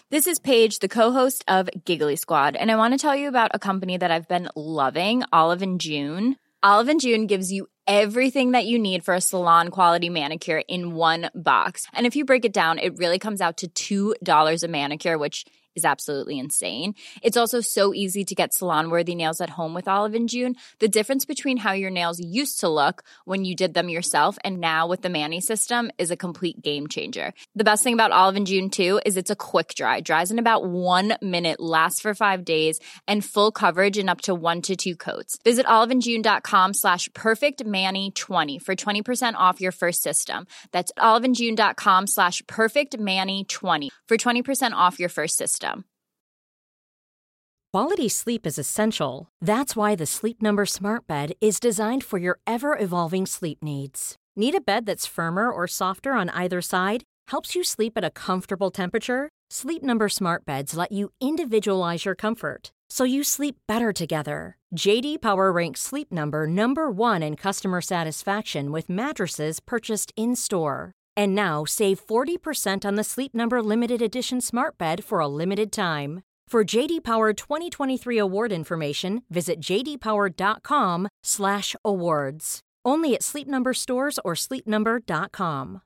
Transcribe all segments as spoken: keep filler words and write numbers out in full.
This is Paige, the co-host of Giggly Squad, and I want to tell you about a company that I've been loving, Olive and June. Olive and June gives you everything that you need for a salon-quality manicure in one box. And if you break it down, it really comes out to two dollars a manicure, which is absolutely insane. It's also so easy to get salon-worthy nails at home with Olive and June. The difference between how your nails used to look when you did them yourself and now with the Mani system is a complete game changer. The best thing about Olive and June, too, is it's a quick dry. Dries in about one minute, lasts for five days, and full coverage in up to one to two coats. Visit oliveandjune.com slash perfectmani20 for twenty percent off your first system. That's oliveandjune.com slash perfectmani20 for twenty percent off your first system. Quality sleep is essential. That's why the Sleep Number Smart Bed is designed for your ever-evolving sleep needs. Need a bed that's firmer or softer on either side? Helps you sleep at a comfortable temperature? Sleep Number Smart Beds let you individualize your comfort, so you sleep better together. J D Power ranks Sleep Number number one in customer satisfaction with mattresses purchased in-store. And now, save forty percent on the Sleep Number Limited Edition Smart Bed for a limited time. For J D Power twenty twenty-three award information, visit jdpower.com slash awards. Only at Sleep Number stores or sleep number dot com.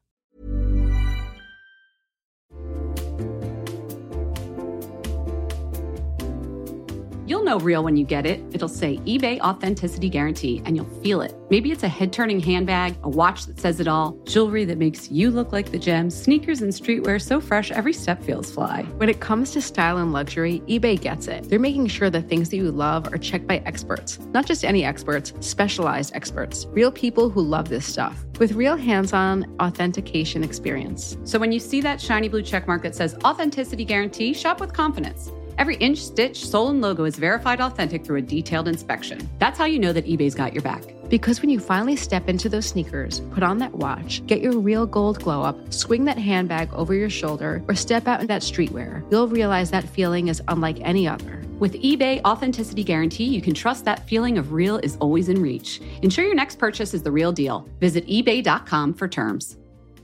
You'll know real when you get it. It'll say eBay Authenticity Guarantee, and you'll feel it. Maybe it's a head-turning handbag, a watch that says it all, jewelry that makes you look like the gems, sneakers and streetwear so fresh every step feels fly. When it comes to style and luxury, eBay gets it. They're making sure the things that you love are checked by experts. Not just any experts, specialized experts. Real people who love this stuff. With real hands-on authentication experience. So when you see that shiny blue checkmark that says Authenticity Guarantee, shop with confidence. Every inch, stitch, sole, and logo is verified authentic through a detailed inspection. That's how you know that eBay's got your back. Because when you finally step into those sneakers, put on that watch, get your real gold glow up, swing that handbag over your shoulder, or step out in that streetwear, you'll realize that feeling is unlike any other. With eBay Authenticity Guarantee, you can trust that feeling of real is always in reach. Ensure your next purchase is the real deal. Visit ebay dot com for terms.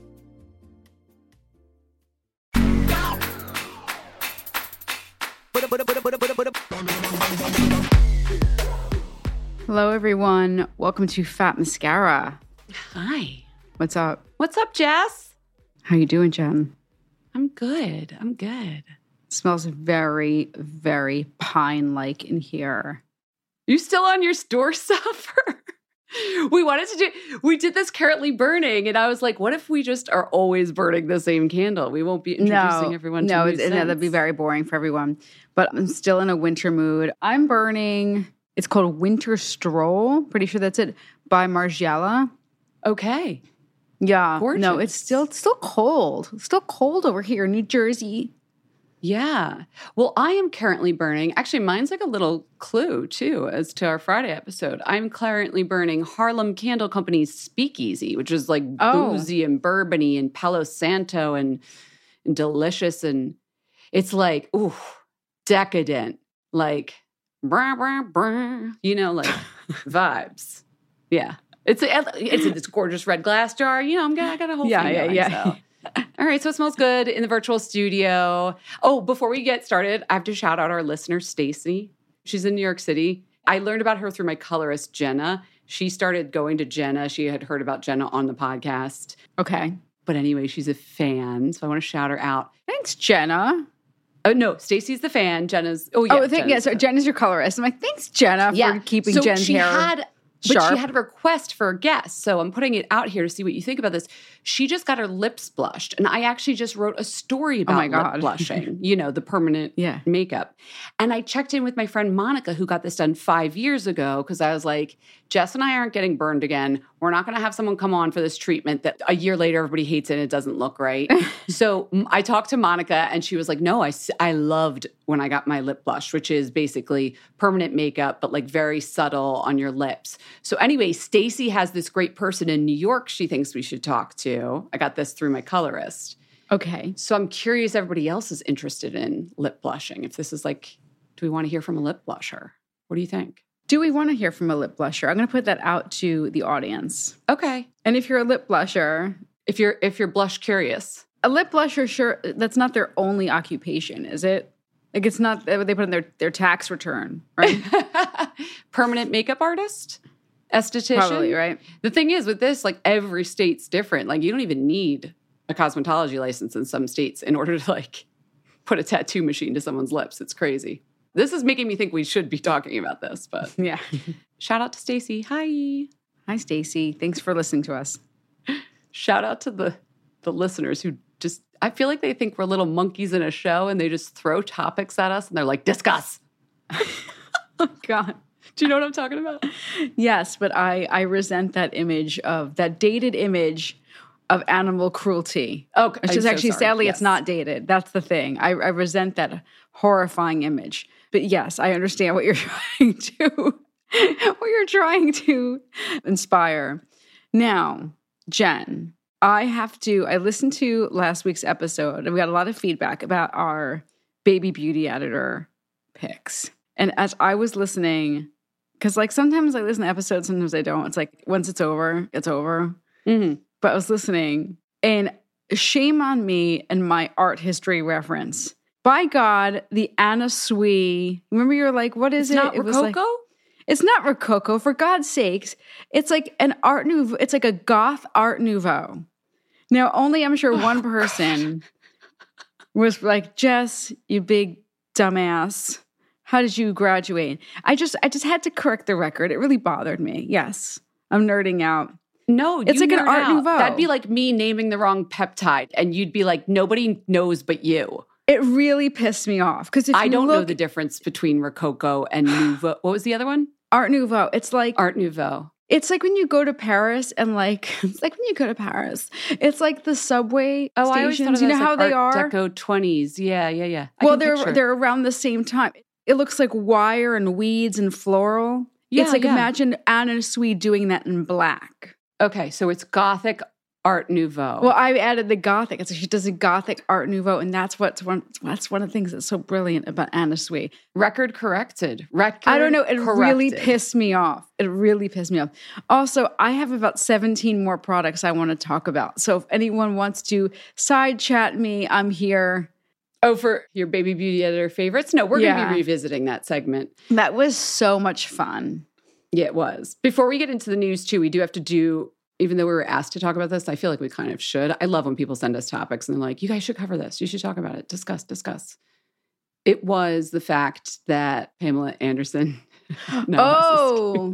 Hello, everyone. Welcome to Fat Mascara. Hi. What's up? What's up, Jess? How you doing, Jen? I'm good. I'm good. It smells very, very pine-like in here. You still on your store stuff? We wanted to do, we did this currently burning, and I was like, what if we just are always burning the same candle? We won't be introducing no, everyone to no, new it's, scents. no, that'd be very boring for everyone. But I'm still in a winter mood. I'm burning, it's called Winter Stroll. Pretty sure that's it, by Margiela. Okay. Yeah. Gorgeous. No, it's still, it's still cold. It's still cold over here in New Jersey. Yeah. Well, I am currently burning. Actually, mine's like a little clue, too, as to our Friday episode. I'm currently burning Harlem Candle Company's Speakeasy, which is like Oh. boozy and bourbony and Palo Santo and, and delicious. And it's like, ooh, decadent. Like, brah, brah, brah, you know, like vibes. Yeah. It's a, it's a, it's a gorgeous red glass jar. You know, I'm gonna, I got a whole Yeah, thing yeah, going, yeah. so. All right, so it smells good in the virtual studio. Oh, before we get started, I have to shout out our listener, Stacy. She's in New York City. I learned about her through my colorist, Jenna. She started going to Jenna. She had heard about Jenna on the podcast. Okay. But anyway, she's a fan, so I want to shout her out. Thanks, Jenna. Oh, no, Stacy's the fan. Jenna's, oh, yeah. Oh, thank, yeah, Jenna's so the- Jen is your colorist. I'm like, thanks, Jenna, yeah. for keeping so Jen's she hair had, But sharp. she had a request for a guest, so I'm putting it out here to see what you think about this. She just got her lips blushed, and I actually just wrote a story about my God. lip blushing, you know, the permanent Yeah. makeup. And I checked in with my friend Monica, who got this done five years ago, because I was like, Jess and I aren't getting burned again. We're not going to have someone come on for this treatment that a year later everybody hates it and it doesn't look right. So m- I talked to Monica, and she was like, no, I, s- I loved when I got my lip blush, which is basically permanent makeup, but like very subtle on your lips. So anyway, Stacy has this great person in New York she thinks we should talk to. I got this through my colorist. Okay. So I'm curious if everybody else is interested in lip blushing. If this is like, do we want to hear from a lip blusher? What do you think? Do we want to hear from a lip blusher? I'm going to put that out to the audience. Okay. And if you're a lip blusher, If you're if you're blush curious. A lip blusher, sure, that's not their only occupation, is it? Like, it's not what they put in their, their tax return, right? Permanent makeup artist? Esthetician? Probably, right? The thing is with this, like, every state's different. Like, you don't even need a cosmetology license in some states in order to, like, put a tattoo machine to someone's lips. It's crazy. This is making me think we should be talking about this, but yeah. Shout out to Stacy. Hi. Hi, Stacy. Thanks for listening to us. Shout out to the the listeners who just, I feel like they think we're little monkeys in a show and they just throw topics at us and they're like, discuss. Oh, God. Do you know what I'm talking about? Yes, but I, I resent that image of, that dated image of animal cruelty. Oh, Which is I'm actually, so sorry. sadly, Yes. it's not dated. That's the thing. I, I resent that horrifying image. But yes, I understand what you're trying to, what you're trying to inspire. Now, Jen, I have to, I listened to last week's episode and we got a lot of feedback about our baby beauty editor picks. And as I was listening, because like sometimes I listen to episodes, sometimes I don't. It's like once it's over, it's over. Mm-hmm. But I was listening and shame on me and my art history reference. By God, the Anna Sui, remember you're like, what is It's it? not It was like, Rococo? it's not Rococo, for God's sakes. It's like an art nouveau. It's like a goth art nouveau. Now, only I'm sure one person was like, Jess, you big dumbass. How did you graduate? I just I just had to correct the record. It really bothered me. Yes, I'm nerding out. No, It's you like an nerd Art out. Nouveau. That'd be like me naming the wrong peptide and you'd be like, nobody knows but you. It really pissed me off. Because if I you don't know look, the difference between Rococo and Nouveau. What was the other one? Art Nouveau, it's like Art Nouveau. It's like when you go to Paris and like, it's like when you go to Paris. It's like the subway Oh, I always thought of stations. You know those, how like, they Art are? Deco twenties. Yeah, yeah, yeah. I Well, can they're picture. they're around the same time. It looks like wire and weeds and floral. Yeah, it's like yeah. imagine Anna Sui doing that in black. Okay, so it's Gothic Art Nouveau. Well, I added the Gothic. It's like she does a Gothic Art Nouveau, and that's what's one. That's one of the things that's so brilliant about Anna Sui. Record corrected. Record I don't know. It really corrected. pissed me off. It really pissed me off. Also, I have about seventeen more products I want to talk about. So if anyone wants to side chat me, I'm here. Oh, for your baby beauty editor favorites? No, we're going to Yeah. be revisiting that segment. That was so much fun. Yeah, it was. Before we get into the news, too, we do have to do, even though we were asked to talk about this, I feel like we kind of should. I love when people send us topics and they're like, you guys should cover this. You should talk about it. Discuss, discuss. It was the fact that Pamela Anderson. no, Oh,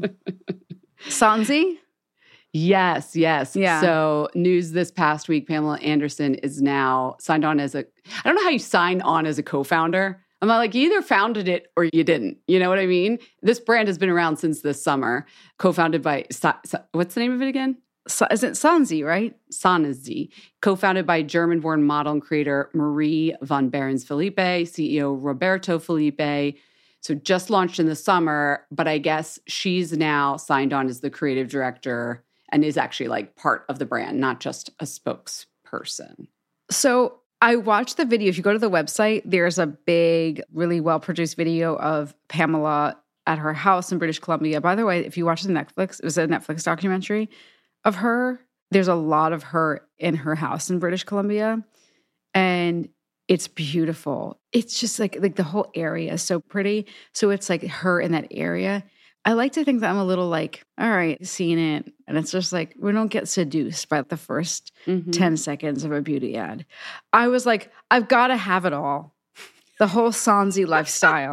Sanzi? Yes, yes. Yeah. So news this past week, Pamela Anderson is now signed on as a, I don't know how you sign on as a co-founder. I'm not like, you either founded it or you didn't. You know what I mean? This brand has been around since this summer, co-founded by, Sa- Sa- what's the name of it again? Sa- is it Sanzi, right? Sanazzi, co-founded by German-born model and creator Marie von Behrens-Felipe, C E O Roberto Felipe. So just launched in the summer, but I guess she's now signed on as the creative director and is actually like part of the brand, not just a spokesperson. So I watched the video. If you go to the website, there's a big, really well-produced video of Pamela at her house in British Columbia. By the way, if you watch the Netflix, it was a Netflix documentary of her. There's a lot of her in her house in British Columbia. And it's beautiful. It's just like, like the whole area is so pretty. So it's like her in that area. I like to think that I'm a little like, all right, seeing it. And it's just like, we don't get seduced by the first Mm-hmm. ten seconds of a beauty ad. I was like, I've got to have it all. The whole Sanzi lifestyle.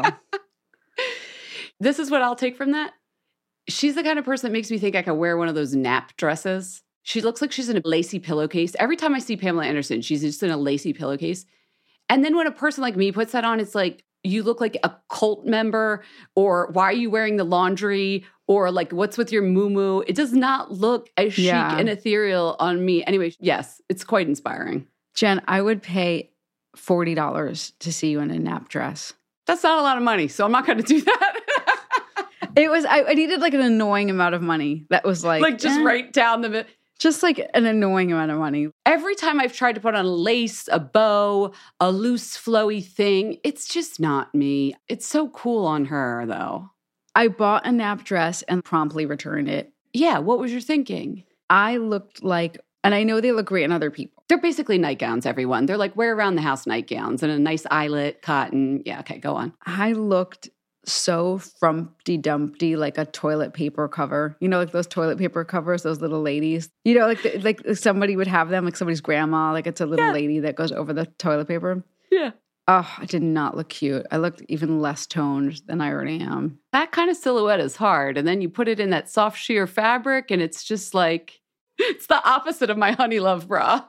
This is what I'll take from that. She's the kind of person that makes me think I could wear one of those nap dresses. She looks like she's in a lacy pillowcase. Every time I see Pamela Anderson, she's just in a lacy pillowcase. And then when a person like me puts that on, it's like, you look like a cult member, or why are you wearing the laundry, or like, what's with your muumuu? It does not look as chic Yeah. and ethereal on me. Anyway, yes, it's quite inspiring. Jen, I would pay forty dollars to see you in a nap dress. That's not a lot of money, so I'm not going to do that. It was, I, I needed like an annoying amount of money. That was like, like just eh, right down the middle. just like an annoying amount of money. Every time I've tried to put on a lace, a bow, a loose, flowy thing, it's just not me. It's so cool on her, though. I bought a nap dress and promptly returned it. Yeah, what was your thinking? I looked like And I know they look great on other people. They're basically nightgowns, everyone. They're like wear around the house nightgowns and a nice eyelet, cotton. Yeah, okay, go on. I looked so frumpty dumpty, like a toilet paper cover. You know, like those toilet paper covers, those little ladies. You know, like the, like somebody would have them, like somebody's grandma. Like it's a little yeah. lady that goes over the toilet paper. Yeah. Oh, I did not look cute. I looked even less toned than I already am. That kind of silhouette is hard. And then you put it in that soft sheer fabric and it's just like, it's the opposite of my Honey Love bra.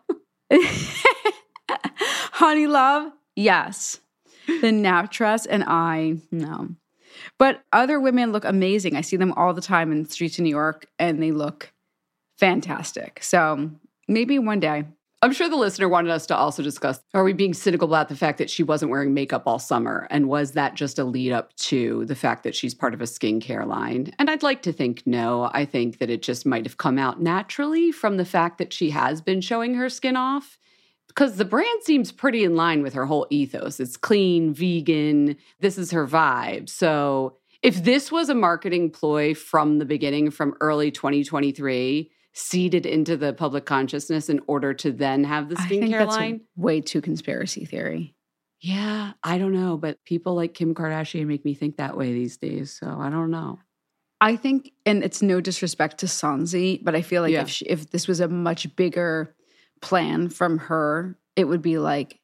Honey Love, yes. The nap dress and I, no. But other women look amazing. I see them all the time in the streets of New York and they look fantastic. So maybe one day. I'm sure the listener wanted us to also discuss, are we being cynical about the fact that she wasn't wearing makeup all summer? And was that just a lead up to the fact that she's part of a skincare line? And I'd like to think no. I think that it just might have come out naturally from the fact that she has been showing her skin off. Because the brand seems pretty in line with her whole ethos. It's clean, vegan. This is her vibe. So if this was a marketing ploy from the beginning, from early twenty twenty-three, seeded into the public consciousness in order to then have the skincare I think that's line. Way too conspiracy theory. Yeah, I don't know. But people like Kim Kardashian make me think that way these days. So I don't know. I think, and it's no disrespect to Sonzi, but I feel like Yeah. if she, if this was a much bigger plan from her, it would be like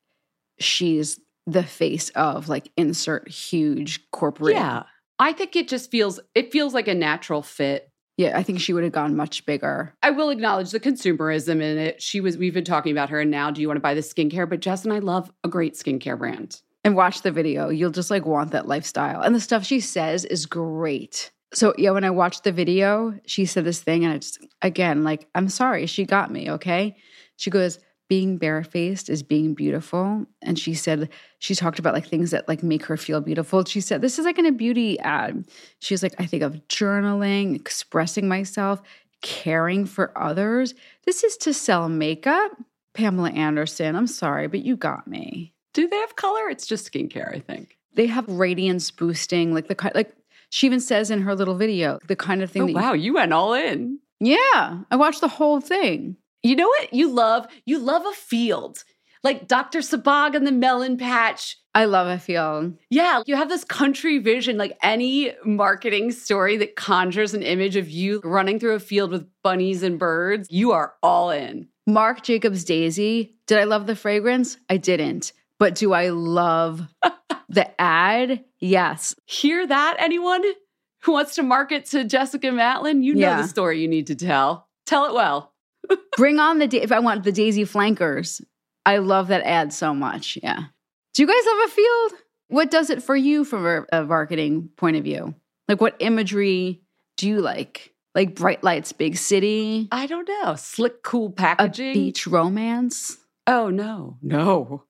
she's the face of like insert huge corporate. Yeah. I think it just feels, it feels like a natural fit. Yeah, I think she would have gone much bigger. I will acknowledge the consumerism in it. She was, we've been talking about her and now do you want to buy this skincare? But Jess and I love a great skincare brand. And watch the video. You'll just like want that lifestyle. And the stuff she says is great. So yeah, when I watched the video, she said this thing and it's, again, like, I'm sorry, she got me, okay? She goes, being barefaced is being beautiful. And she said, she talked about like things that like make her feel beautiful. She said, this is like in a beauty ad. She's like, I think of journaling, expressing myself, caring for others. This is to sell makeup. Pamela Anderson, I'm sorry, but you got me. Do they have color? It's just skincare, I think. They have radiance boosting, like the kind, like she even says in her little video, the kind of thing. Oh, that wow, you went all in. Yeah, I watched the whole thing. You know what you love? You love a field. Like Doctor Sabag and the Melon Patch. I love a field. Yeah, you have this country vision, like any marketing story that conjures an image of you running through a field with bunnies and birds. You are all in. Marc Jacobs Daisy. Did I love the fragrance? I didn't. But do I love the ad? Yes. Hear that, anyone who wants to market to Jessica Matlin? You know Yeah. the story you need to tell. Tell it well. Bring on the, da- if I want the Daisy flankers. I love that ad so much. Yeah. Do you guys have a field? What does it for you from a, a marketing point of view? Like what imagery do you like? Like bright lights, big city? I don't know. Slick, cool A packaging. beach romance? Oh, no. No.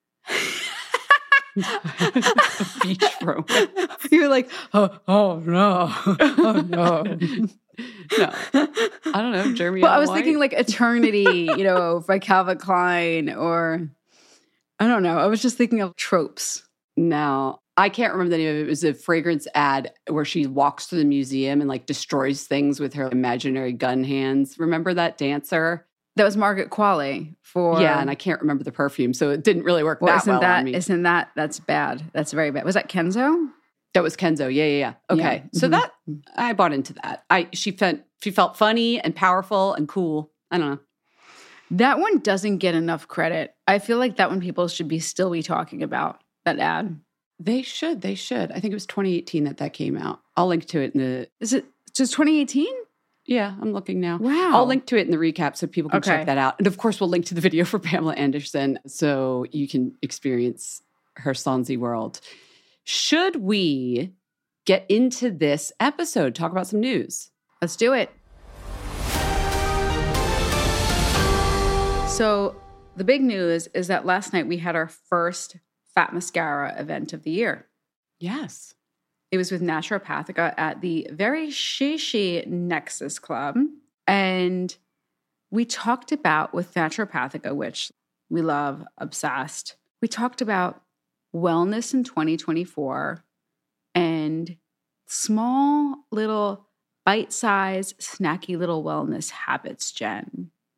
Beach romance. You're like, oh, oh no. Oh no. No. I don't know. Jeremy Well, I Allen was White? thinking like Eternity, you know, by Calvin Klein, or I don't know. I was just thinking of tropes. No. I can't remember the name of it. It was a fragrance ad where she walks through the museum and like destroys things with her imaginary gun hands. Remember that dancer? That was Margaret Qualley for Yeah, and I can't remember the perfume, so it didn't really work well, that isn't well that on me. isn't that that's bad. That's very bad. Was that Kenzo? That was Kenzo. Yeah, yeah, yeah. Okay. Yeah. So Mhm. that I bought into that. I she felt she felt funny and powerful and cool. I don't know. That one doesn't get enough credit. I feel like that one people should be still be talking about, that ad. They should. They should. I think it was twenty eighteen that that came out. I'll link to it in the Is it just twenty eighteen? Yeah, I'm looking now. Wow. I'll link to it in the recap so people can Okay. check that out. And of course, we'll link to the video for Pamela Anderson so you can experience her Sonzi world. Should we get into this episode, talk about some news? Let's do it. So the big news is that last night we had our first Fat Mascara event of the year. Yes. It was with Naturopathica at the Very Shishi Nexus Club. And we talked about with Naturopathica, which we love, obsessed. We talked about wellness in twenty twenty-four and small little bite-sized, snacky little wellness habits, Jen.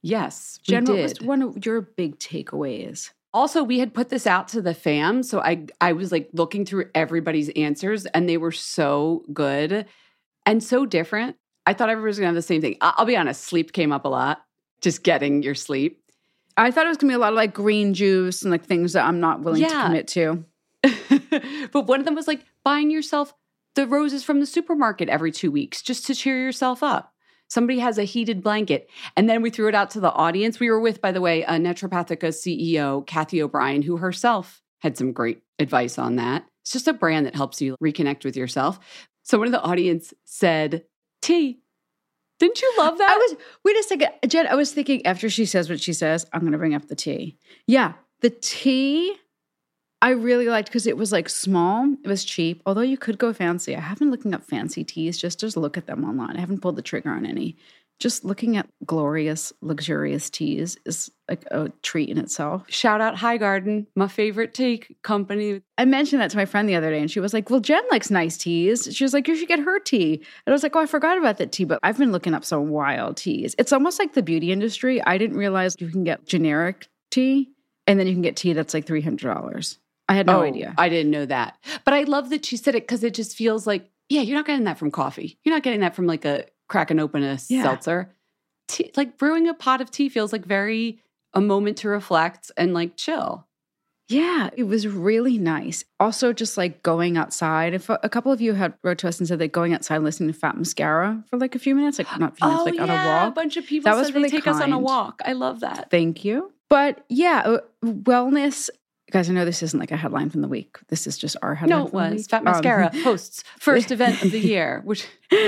Yes, we Jen, did. what was one of your big takeaways? Also, we had put this out to the fam, so I I was like looking through everybody's answers, and they were so good and so different. I thought everybody was going to have the same thing. I- I'll be honest, sleep came up a lot, just getting your sleep. I thought it was going to be a lot of like green juice and like things that I'm not willing Yeah. to commit to. But one of them was like buying yourself the roses from the supermarket every two weeks just to cheer yourself up. Somebody has a heated blanket. And then we threw it out to the audience. We were with, by the way, a Naturopathica C E O, Kathy O'Brien, who herself had some great advice on that. It's just a brand that helps you reconnect with yourself. Someone in the audience said, tea. Didn't you love that? I was, wait a second, Jen, I was thinking after she says what she says, I'm going to bring up the tea. Yeah, the tea I really liked because it was like small, it was cheap, although you could go fancy. I have been looking up fancy teas just to look at them online. I haven't pulled the trigger on any. Just looking at glorious, luxurious teas is like a treat in itself. Shout out High Garden, my favorite tea company. I mentioned that to my friend the other day, and she was like, well, Jen likes nice teas. She was like, you should get her tea. And I was like, oh, I forgot about that tea, but I've been looking up some wild teas. It's almost like the beauty industry. I didn't realize you can get generic tea, and then you can get tea that's like three hundred dollars. I had no oh, idea. I didn't know that. But I love that she said it because it just feels like, yeah, you're not getting that from coffee. You're not getting that from like a cracking open a Yeah. seltzer. Tea, like brewing a pot of tea feels like very a moment to reflect and like chill. Yeah, it was really nice. Also, just like going outside. If a, a couple of you had wrote to us and said that going outside and listening to Fat Mascara for like a few minutes, like not a few minutes, like on a walk. A bunch of people That said was really they take us on a kind. walk. I love that. Thank you. But yeah, uh, wellness. Guys, I know this isn't like a headline from the week. This is just our headline No, it from the was week. Fat Mascara Um, hosts first event of the year, which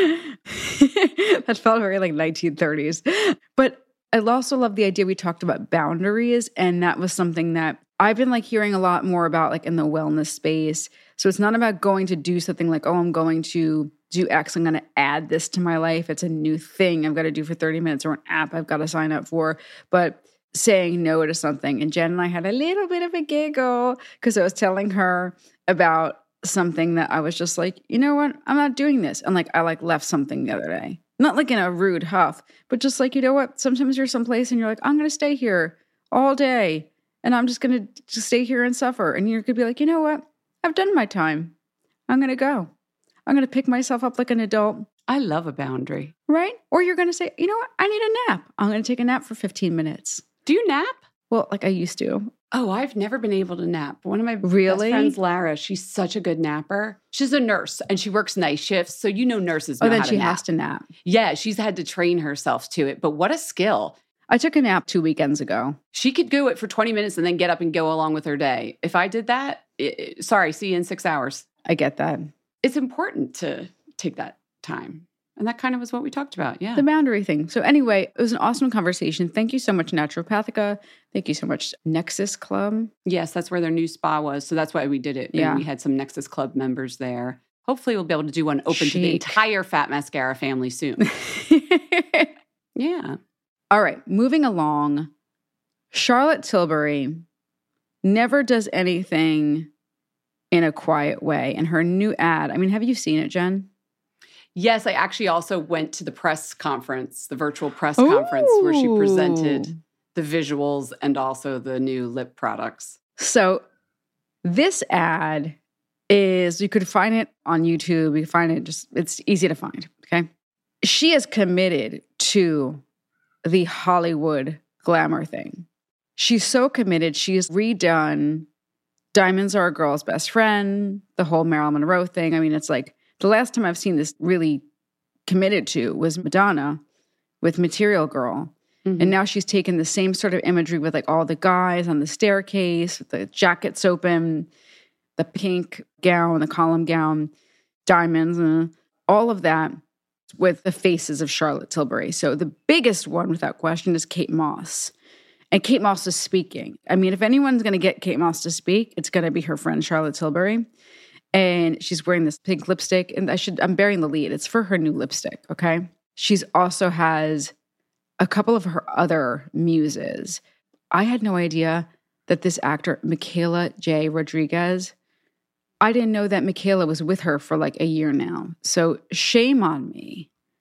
that felt very like nineteen thirties. But I also love the idea we talked about boundaries. And that was something that I've been like hearing a lot more about like in the wellness space. So it's not about going to do something like, oh, I'm going to do X. I'm going to add this to my life. It's a new thing I've got to do for thirty minutes or an app I've got to sign up for. But saying no to something. And Jen and I had a little bit of a giggle because I was telling her about something that I was just like, you know what? I'm not doing this. And like, I like left something the other day. Not like in a rude huff, but just like, you know what? Sometimes you're someplace and you're like, I'm going to stay here all day and I'm just going to just stay here and suffer. And you're going to be like, you know what? I've done my time. I'm going to go. I'm going to pick myself up like an adult. I love a boundary. Right? Or you're going to say, you know what? I need a nap. I'm going to take a nap for fifteen minutes. Do you nap? Well, like I used to. Oh, I've never been able to nap. One of my Really? best friends, Lara, she's such a good napper. She's a nurse and she works night shifts. So you know nurses know Oh, then how she to nap. has to nap. Yeah, she's had to train herself to it. But what a skill. I took a nap two weekends ago. She could do it for twenty minutes and then get up and go along with her day. If I did that, it, sorry, see you in six hours. I get that. It's important to take that time. And that kind of was what we talked about. Yeah. The boundary thing. So anyway, it was an awesome conversation. Thank you so much, Naturopathica. Thank you so much, Nexus Club. Yes, that's where their new spa was. So that's why we did it. And Yeah. we had some Nexus Club members there. Hopefully we'll be able to do one open to the Chic. entire Fat Mascara family soon. Yeah. All right, moving along. Charlotte Tilbury never does anything in a quiet way. And her new ad, I mean, have you seen it, Jen? Yes, I actually also went to the press conference, the virtual press conference where she presented the visuals and also the new lip products. So this ad is, you could find it on YouTube. You can find it just, it's easy to find, okay? She is committed to the Hollywood glamour thing. She's so committed. She's redone Diamonds Are a Girl's Best Friend, the whole Marilyn Monroe thing. I mean, it's like, the last time I've seen this really committed to was Madonna with Material Girl. Mm-hmm. And now she's taken the same sort of imagery with like all the guys on the staircase, with the jackets open, the pink gown, the column gown, diamonds, uh, all of that with the faces of Charlotte Tilbury. So the biggest one, without question, is Kate Moss. And Kate Moss is speaking. I mean, if anyone's going to get Kate Moss to speak, it's going to be her friend Charlotte Tilbury. And she's wearing this pink lipstick. And I should, I'm bearing the lead. It's for her new lipstick, okay? She's also has a couple of her other muses. I had no idea that this actor, Michaela J. Rodriguez, I didn't know that Michaela was with her for like a year now. So shame on me.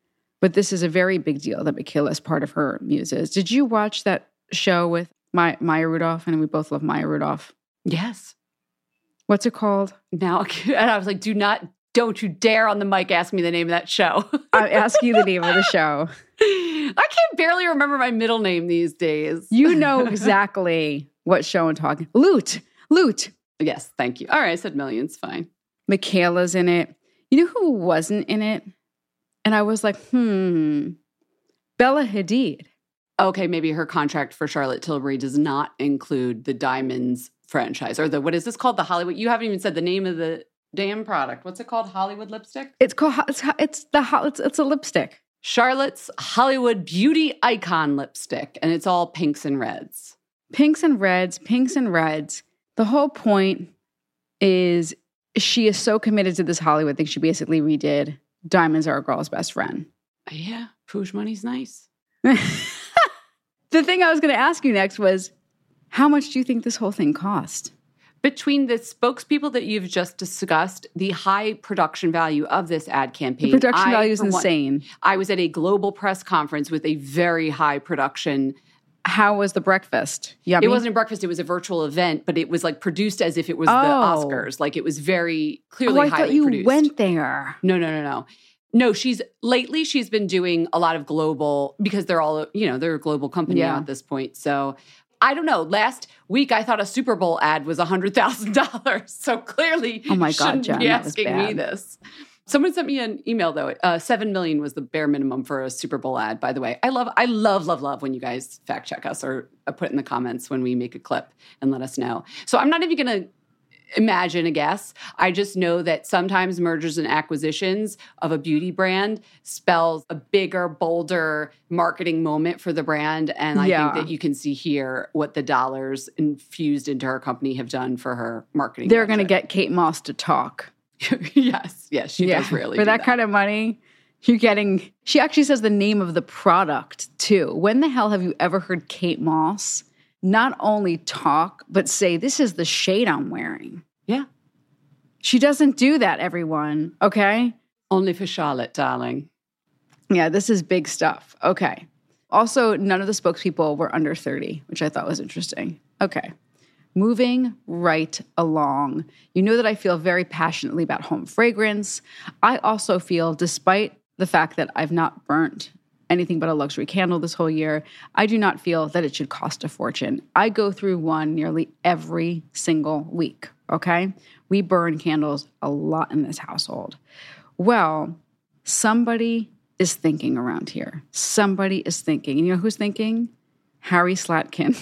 But this is a very big deal that Michaela is part of her muses. Did you watch that show with My, Maya Rudolph? And we both love Maya Rudolph. Yes. What's it called? Now, and I was like, do not, don't you dare on the mic ask me the name of that show. I'll ask you the name of the show. I can barely remember my middle name these days. You know exactly what show I'm talking. Loot. Loot. Yes, thank you. All right, I said Millions, fine. Michaela's in it. You know who wasn't in it? And I was like, hmm, Bella Hadid. Okay, maybe her contract for Charlotte Tilbury does not include the Diamonds franchise or the, what is this called? The Hollywood. You haven't even said the name of the damn product. What's it called? Hollywood lipstick? It's called, it's, it's the, it's, it's a lipstick. Charlotte's Hollywood Beauty Icon lipstick. And it's all pinks and reds. Pinks and reds, pinks and reds. The whole point is she is so committed to this Hollywood thing. She basically redid Diamonds Are a Girl's Best Friend. Yeah, Poosh money's nice. The thing I was going to ask you next was, how much do you think this whole thing cost? Between the spokespeople that you've just discussed, the high production value of this ad campaign. The production I, value is one, insane. I was at a global press conference with a very high production. How was the breakfast? Yummy? It wasn't a breakfast. It was a virtual event, but it was like produced as if it was oh. the Oscars. Like it was very clearly oh, I highly thought you produced. went there. No, no, no, no. No, she's lately she's been doing a lot of global because they're all, you know, they're a global company Yeah. now at this point. So I don't know. Last week I thought a Super Bowl ad was one hundred thousand dollars. So clearly Oh my you God, shouldn't Jen, be that was asking me bad. this. Someone sent me an email though. Uh, Seven million was the bare minimum for a Super Bowl ad. By the way, I love, I love, love, love when you guys fact check us or uh, put in the comments when we make a clip and let us know. So I'm not even going to imagine a guess. I just know that sometimes mergers and acquisitions of a beauty brand spells a bigger, bolder marketing moment for the brand. And I Yeah. think that you can see here what the dollars infused into her company have done for her marketing. They're going to budget. get Kate Moss to talk. yes, yes, she yeah. does really. For do that, that kind of money, you're getting, she actually says the name of the product too. When the hell have you ever heard Kate Moss not only talk, but say, this is the shade I'm wearing? Yeah. She doesn't do that, everyone, okay? Only for Charlotte, darling. Yeah, this is big stuff. Okay. Also, none of the spokespeople were under thirty, which I thought was interesting. Okay. Moving right along. You know that I feel very passionately about home fragrance. I also feel, despite the fact that I've not burnt anything but a luxury candle this whole year, I do not feel that it should cost a fortune. I go through one nearly every single week, okay? We burn candles a lot in this household. Well, somebody is thinking around here. Somebody is thinking. And you know who's thinking? Harry Slatkin.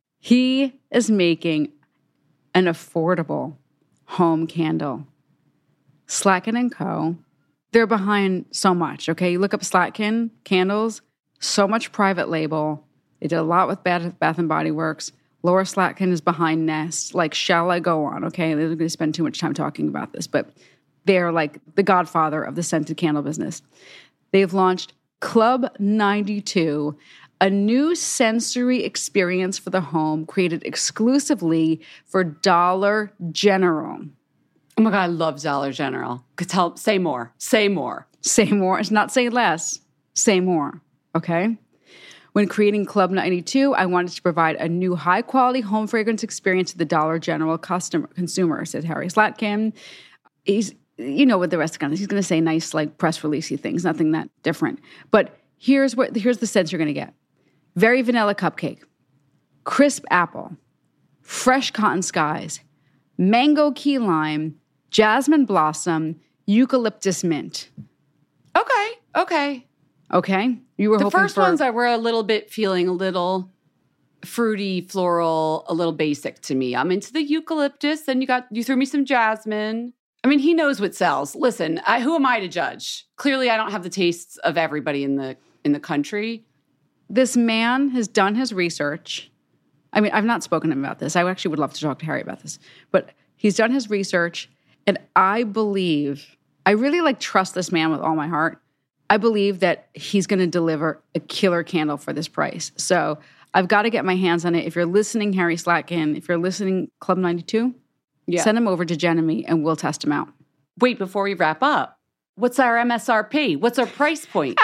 He is making an affordable home candle. Slatkin and Co. They're behind so much, okay? You look up Slatkin candles, so much private label. They did a lot with Bath, Bath and Body Works. Laura Slatkin is behind Nest. Like, shall I go on, okay? They're going to spend too much time talking about this, but they're like the godfather of the scented candle business. They've launched Club ninety-two, a new sensory experience for the home created exclusively for Dollar General. Oh my God, I love Dollar General. Tell, say more. Say more. Say more. It's not say less. Say more. Okay? When creating Club ninety-two, I wanted to provide a new high-quality home fragrance experience to the Dollar General customer consumer, said Harry Slatkin. He's, you know what the rest of the He's going to say nice, like, press releasey things, nothing that different. But here's what here's the sense you're going to get. Very vanilla cupcake, crisp apple, fresh cotton skies, mango key lime, jasmine blossom, eucalyptus mint. Okay, okay. Okay? You were The hoping first for, ones I were a little bit feeling a little fruity, floral, a little basic to me. I'm into the eucalyptus, then you got you threw me some jasmine. I mean, he knows what sells. Listen, I, who am I to judge? Clearly, I don't have the tastes of everybody in the in the country. This man has done his research. I mean, I've not spoken to him about this. I actually would love to talk to Harry about this. But he's done his research, and I believe, I really like trust this man with all my heart. I believe that he's going to deliver a killer candle for this price. So I've got to get my hands on it. If you're listening, Harry Slatkin, if you're listening, Club ninety-two, Yeah. send him over to Jen and me, and we'll test him out. Wait, before we wrap up, what's our M S R P? What's our price point?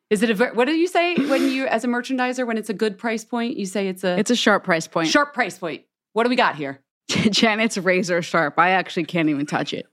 Is it a, ver- what do you say when you, as a merchandiser, when it's a good price point, you say it's a... It's a sharp price point. Sharp price point. What do we got here? Jen, it's razor sharp. I actually can't even touch it.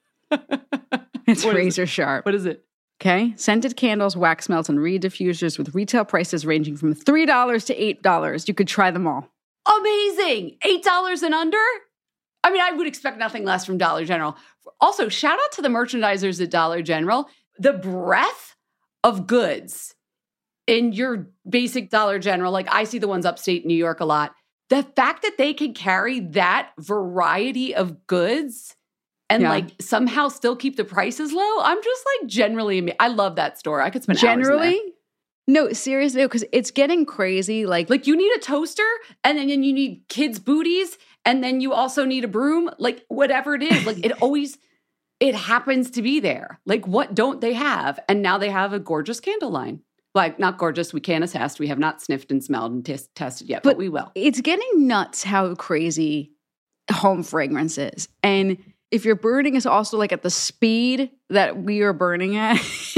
It's razor it? sharp. What is it? Okay. Scented candles, wax melts, and reed diffusers with retail prices ranging from three dollars to eight dollars. You could try them all. Amazing. eight dollars and under? I mean, I would expect nothing less from Dollar General. Also, shout out to the merchandisers at Dollar General. The breadth of goods in your basic Dollar General, like I see the ones upstate New York a lot. The fact that they can carry that variety of goods and yeah. like somehow still keep the prices low, I'm just like generally, ama- I love that store. I could spend generally, hours in there. No, seriously, because it's getting crazy. Like, like you need a toaster, and then you need kids' booties, and then you also need a broom. Like whatever it is, like it always, it happens to be there. Like what don't they have? And now they have a gorgeous candle line. Like not gorgeous, we can't attest. We have not sniffed and smelled and t- tested yet, but, but we will. It's getting nuts how crazy home fragrance is. And if you're burning is also like at the speed that we are burning at.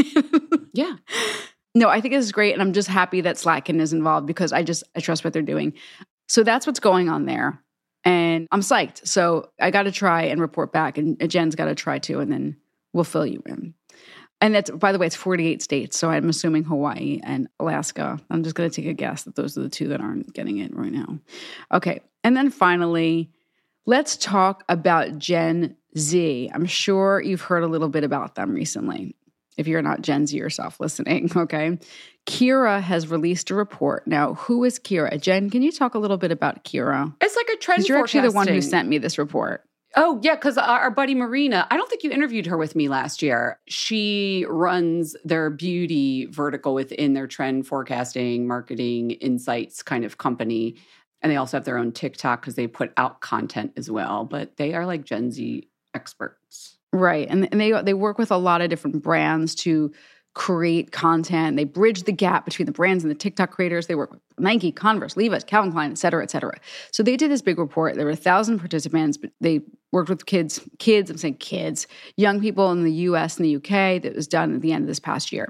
Yeah. No, I think this is great. And I'm just happy that Slatkin is involved because I just, I trust what they're doing. So that's what's going on there. And I'm psyched. So I got to try and report back. And Jen's got to try too. And then we'll fill you in. And that's, by the way, it's forty-eight states. So I'm assuming Hawaii and Alaska. I'm just going to take a guess that those are the two that aren't getting it right now. Okay. And then finally, let's talk about Gen Z. I'm sure you've heard a little bit about them recently, if you're not Gen Z yourself listening, okay? Kira has released a report. Now, who is Kira? Jen, can you talk a little bit about Kira? It's like a trend You're forecasting. actually the one who sent me this report. Oh, yeah, because our, our buddy Marina, I don't think you interviewed her with me last year. She runs their beauty vertical within their trend forecasting, marketing, insights kind of company. And they also have their own TikTok because they put out content as well. But they are like Gen Z experts. Right. And, and they they work with a lot of different brands to create content. They bridge the gap between the brands and the TikTok creators. They work with Nike, Converse, Levi's, Calvin Klein, et cetera, et cetera. So they did this big report. There were a thousand participants, but they worked with kids, kids, I'm saying kids, young people in the U S and the U K that was done at the end of this past year.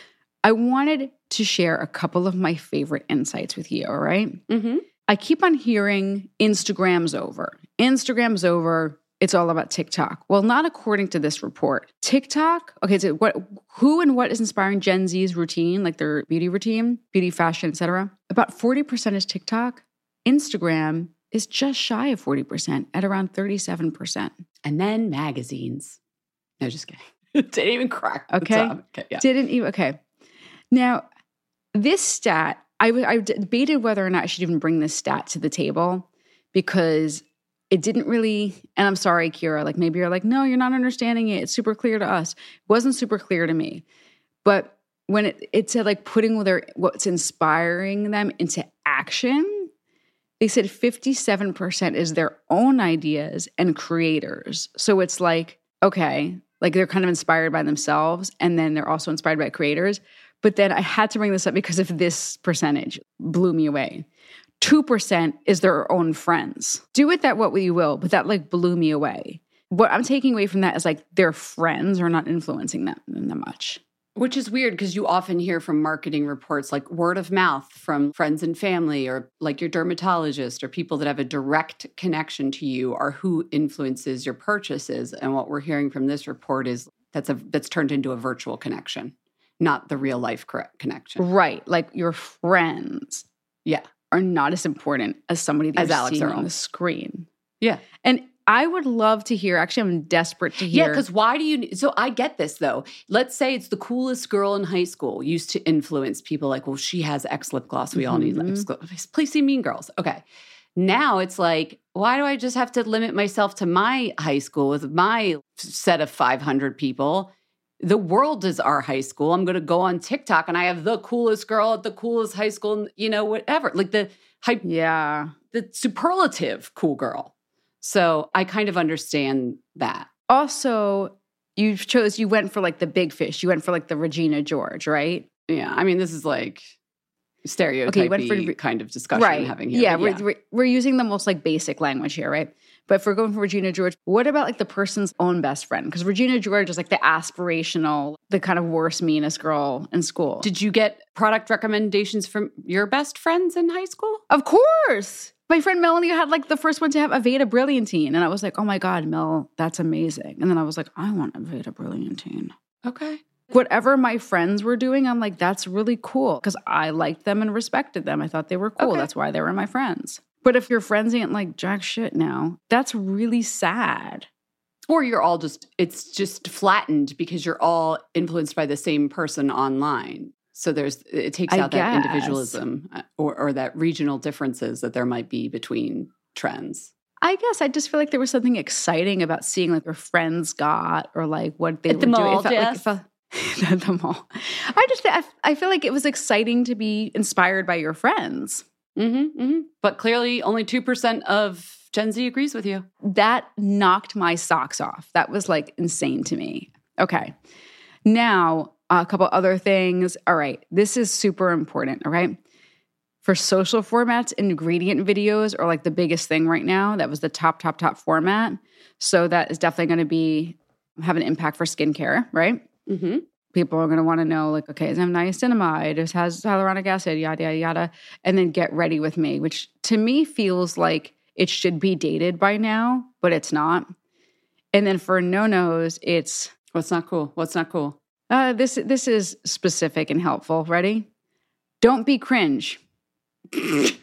I wanted to share a couple of my favorite insights with you, all right? Mm-hmm. I keep on hearing Instagram's over. Instagram's over. It's all about TikTok. Well, not according to this report. TikTok, okay, so what, who and what is inspiring Gen Z's routine, like their beauty routine, beauty, fashion, et cetera? About forty percent is TikTok. Instagram is just shy of forty percent at around thirty-seven percent. And then magazines. No, just kidding. Didn't even crack the Okay. top. Okay, yeah. Didn't even, okay. Now, this stat, I, I debated whether or not I should even bring this stat to the table because it didn't really, and I'm sorry, Kira, like maybe you're like, no, you're not understanding it. It's super clear to us. It wasn't super clear to me. But when it, it said like putting their, what's inspiring them into action, they said fifty-seven percent is their own ideas and creators. So it's like, okay, like they're kind of inspired by themselves and then they're also inspired by creators. But then I had to bring this up because of this percentage blew me away. two percent is their own friends. Do with that what you will, but that like blew me away. What I'm taking away from that is like their friends are not influencing them that much. Which is weird because you often hear from marketing reports like word of mouth from friends and family or like your dermatologist or people that have a direct connection to you are who influences your purchases. And what we're hearing from this report is that's a that's turned into a virtual connection, not the real life correct connection. Right. Like your friends. Yeah. Are not as important as somebody that as you're Alex seeing Earl. on the screen. Yeah. And I would love to hear, actually I'm desperate to hear. Yeah, because why do you, so I get this though. Let's say it's the coolest girl in high school used to influence people like, well, she has X lip gloss. We mm-hmm. all need lip gloss. Please see Mean Girls. Okay. Now it's like, why do I just have to limit myself to my high school with my set of five hundred people? The world is our high school. I'm going to go on TikTok and I have the coolest girl at the coolest high school, you know, whatever. Like the hype, yeah, the superlative cool girl. So I kind of understand that. Also, you chose, you went for like the big fish. You went for like the Regina George, right? Yeah. I mean, this is like stereotypy okay, you went for, kind of discussion right. I'm having here. Yeah, yeah. We're, we're using the most like basic language here, right? But if we're going for Regina George, what about like the person's own best friend? Because Regina George is like the aspirational, the kind of worst, meanest girl in school. Did you get product recommendations from your best friends in high school? Of course. My friend Melanie had like the first one to have Aveda Brilliantine. And I was like, oh my God, Mel, that's amazing. And then I was like, I want Aveda Brilliantine. Okay. Whatever my friends were doing, I'm like, that's really cool. Because I liked them and respected them. I thought they were cool. Okay. That's why they were my friends. But if your friends ain't like jack shit now, that's really sad. Or you're all just, it's just flattened because you're all influenced by the same person online. So there's, it takes I out that guess. individualism or, or that regional differences that there might be between trends. I guess I just feel like there was something exciting about seeing like your friends got or like what they At were the mall, doing. It felt like- Jess. it felt- At the mall. I just, I, I feel like it was exciting to be inspired by your friends. Mm-hmm, mm-hmm. But clearly only two percent of Gen Z agrees with you. That knocked my socks off. That was like insane to me. Okay. Now, a couple other things. All right. This is super important. All right. For social formats, ingredient videos are like the biggest thing right now. That was the top, top, top format. So that is definitely going to be, have an impact for skincare, right? Mm-hmm. People are going to want to know, like, okay, does it have niacinamide? It has hyaluronic acid, yada, yada, yada. And then Get Ready With Me, which to me feels like it should be dated by now, but it's not. And then for no-nos, it's... What's not cool? What's not cool? Uh, this, this is specific and helpful. Ready? Don't be cringe. That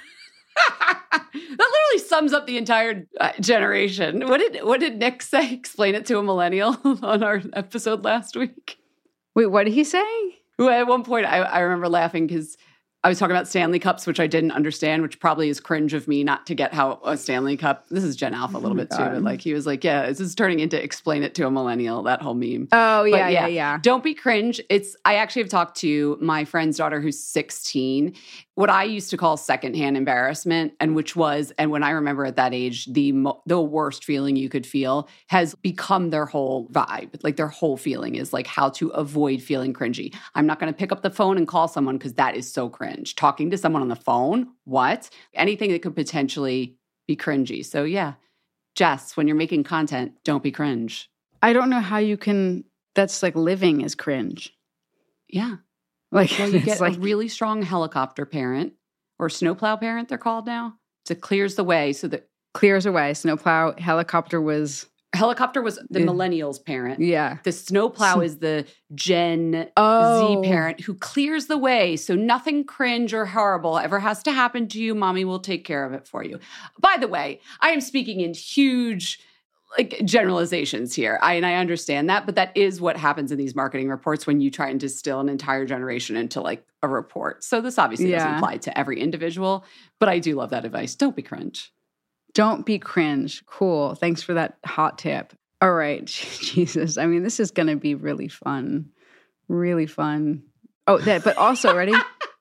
literally sums up the entire uh, generation. What did what did Nick say? Explain it to a millennial on our episode last week. Wait, what did he say? Well, at one point, I, I remember laughing because I was talking about Stanley Cups, which I didn't understand, which probably is cringe of me not to get how a Stanley Cup. This is Gen Alpha a little Oh bit too, God. but like he was like, yeah, this is turning into explain it to a millennial. That whole meme. Oh, yeah, But yeah, yeah. Don't be cringe. It's, I actually have talked to my friend's daughter who's sixteen, what I used to call secondhand embarrassment, and which was, and when I remember at that age, the mo- the worst feeling you could feel has become their whole vibe. Like their whole feeling is like how to avoid feeling cringy. I'm not going to pick up the phone and call someone because that is so cringe. Talking to someone on the phone, what? Anything that could potentially be cringy. So yeah, Jess, when you're making content, don't be cringe. I don't know how you can, that's like living is cringe. Yeah. Like, Well, you it's get like, a really strong helicopter parent or snowplow parent, they're called now. So it clears the way so that clears away. Snowplow, helicopter was, helicopter was the Yeah. millennials parent. yeah. The snowplow is the Gen Oh. Z parent who clears the way so nothing cringe or horrible ever has to happen to you. Mommy will take care of it for you. By the way, I am speaking in huge like generalizations here. I and I understand that, but that is what happens in these marketing reports when you try and distill an entire generation into like a report. So this obviously doesn't Yeah. apply to every individual, but I do love that advice. Don't be cringe. Don't be cringe. Cool. Thanks for that hot tip. All right. Jesus. I mean, this is going to be really fun. Really fun. Oh, that, but also, ready?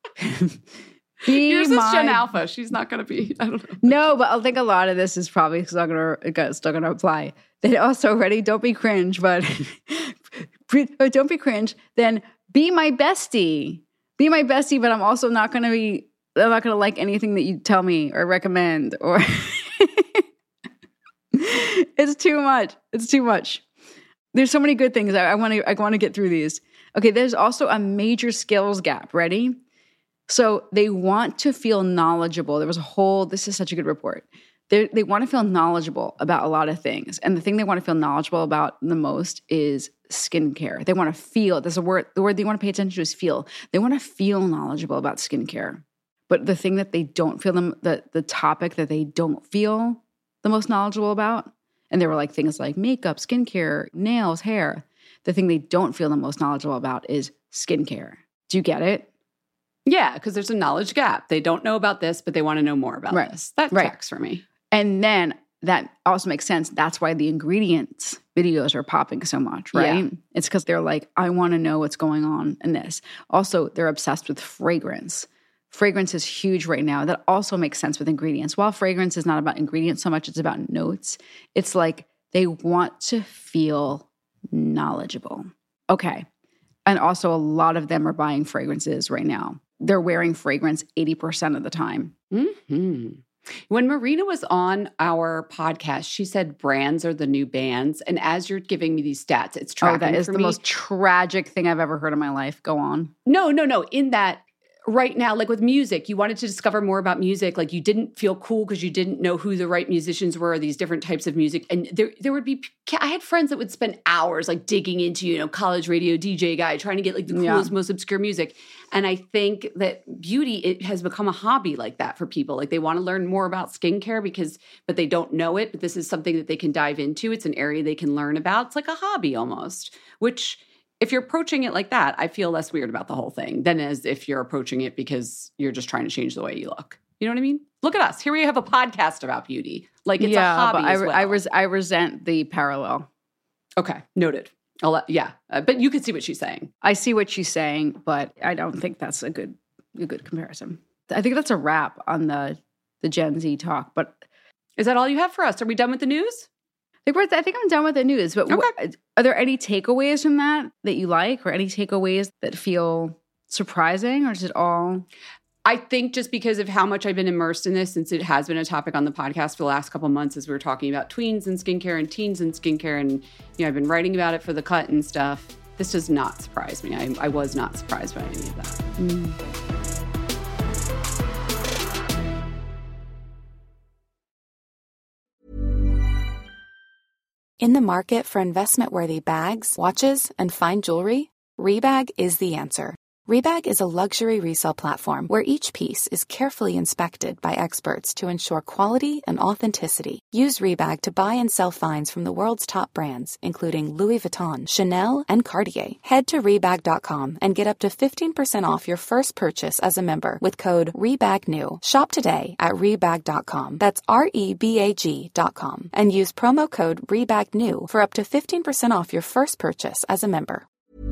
Be Yours is my- Gen Alpha. She's not going to be, I don't know. No, but I think a lot of this is probably still going to still going to apply. Then also, ready? Don't be cringe, but don't be cringe. Then be my bestie. Be my bestie, but I'm also not going to be. I'm not going to like anything that you tell me or recommend. Or it's too much. It's too much. There's so many good things. I want to. I want to get through these. Okay. There's also a major skills gap. Ready? So they want to feel knowledgeable. There was a whole, this is such a good report. They they want to feel knowledgeable about a lot of things. And the thing they want to feel knowledgeable about the most is skincare. They want to feel, there's a word, the word they want to pay attention to is feel. They want to feel knowledgeable about skincare. But the thing that they don't feel, them, the, the topic that they don't feel the most knowledgeable about, and there were like things like makeup, skincare, nails, hair. The thing they don't feel the most knowledgeable about is skincare. Do you get it? Yeah, because there's a knowledge gap. They don't know about this, but they want to know more about Right. this. That Right. tracks for me. And then that also makes sense. That's why the ingredients videos are popping so much, right? Yeah. It's because they're like, I want to know what's going on in this. Also, they're obsessed with fragrance. Fragrance is huge right now. That also makes sense with ingredients. While fragrance is not about ingredients so much, it's about notes. It's like they want to feel knowledgeable. Okay. And also a lot of them are buying fragrances right now. They're wearing fragrance eighty percent of the time. Mm-hmm. When Marina was on our podcast, she said brands are the new bands. And as you're giving me these stats, it's tracking Oh, that is for the me. most tragic thing I've ever heard in my life. Go on. No, no, no. In that right now, like with music, you wanted to discover more about music. Like you didn't feel cool because you didn't know who the right musicians were, these different types of music. And there, there would be, I had friends that would spend hours like digging into, you know, college radio D J guy, trying to get like the coolest, yeah. most obscure music. And I think that beauty, it has become a hobby like that for people. Like they want to learn more about skincare because, but they don't know it. But this is something that they can dive into. It's an area they can learn about. It's like a hobby almost, which if you're approaching it like that, I feel less weird about the whole thing than as if you're approaching it because you're just trying to change the way you look. You know what I mean? Look at us. Here we have a podcast about beauty. Like it's yeah, a hobby but I, as well. I, res- I resent the parallel. Okay, noted. I'll let, yeah, uh, but you can see what she's saying. I see what she's saying, but I don't think that's a good a good comparison. I think that's a wrap on the the Gen Z talk. But is that all you have for us? Are we done with the news? I think, we're, I think I'm done with the news. But okay. wh- are there any takeaways from that that you like, or any takeaways that feel surprising, or is it all? I think just because of how much I've been immersed in this, since it has been a topic on the podcast for the last couple of months as we were talking about tweens and skincare and teens and skincare, and you know, I've been writing about it for The Cut and stuff. This does not surprise me. I, I was not surprised by any of that. Mm. In the market for investment-worthy bags, watches, and fine jewelry, Rebag is the answer. Rebag is a luxury resale platform where each piece is carefully inspected by experts to ensure quality and authenticity. Use Rebag to buy and sell finds from the world's top brands, including Louis Vuitton, Chanel, and Cartier. Head to Rebag dot com and get up to fifteen percent off your first purchase as a member with code REBAGNEW. Shop today at Rebag dot com. That's R E B A G dot com. And use promo code REBAGNEW for up to fifteen percent off your first purchase as a member.